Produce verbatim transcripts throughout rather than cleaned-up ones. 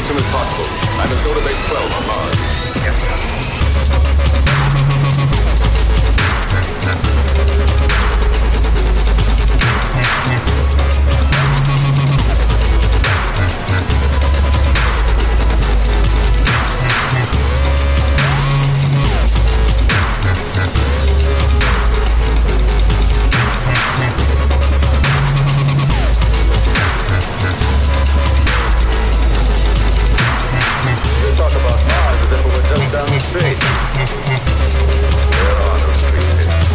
soon as possible. I'm at Soda Base twelve on Mars. Yes, sir. Talk about Mars as if it were just down the street. There are no streets here.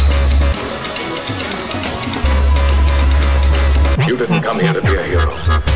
You didn't come here to be a hero.